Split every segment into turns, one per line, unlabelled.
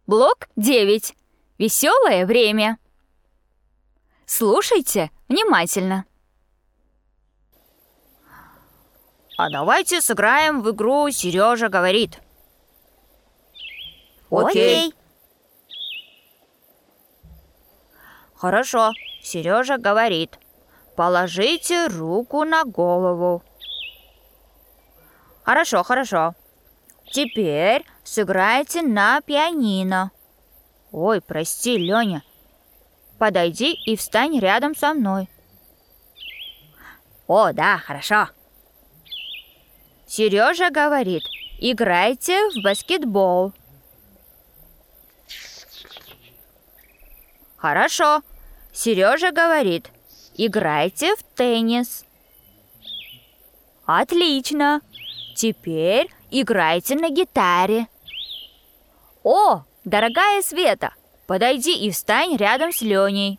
Блок 9. Веселое время. Слушайте внимательно.
А давайте сыграем в игру «Сережа говорит».
Окей.
Хорошо. Сережа говорит: положите руку на голову. Хорошо. Теперь сыграйте на пианино. Ой, прости, Леня. Подойди и встань рядом со мной.
О, да, хорошо.
Сережа говорит: играйте в баскетбол. Хорошо. Сережа говорит: играйте в теннис. Отлично. Теперь играйте на гитаре. О, дорогая Света, подойди и встань рядом с Леней.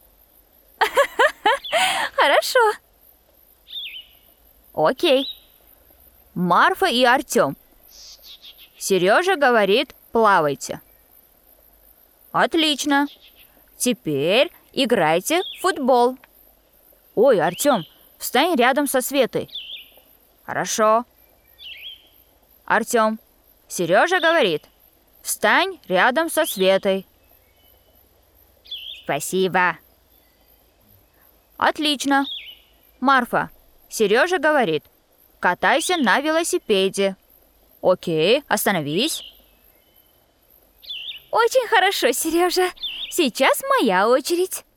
Хорошо.
Окей. Марфа и Артем. Сережа говорит: плавайте. Отлично. Теперь играйте в футбол. Ой, Артем, встань рядом со Светой. Хорошо. Артем, Сережа говорит: встань рядом со Светой.
Спасибо.
Отлично. Марфа, Сережа говорит: катайся на велосипеде. Окей, остановись.
Очень хорошо, Сережа. Сейчас моя очередь.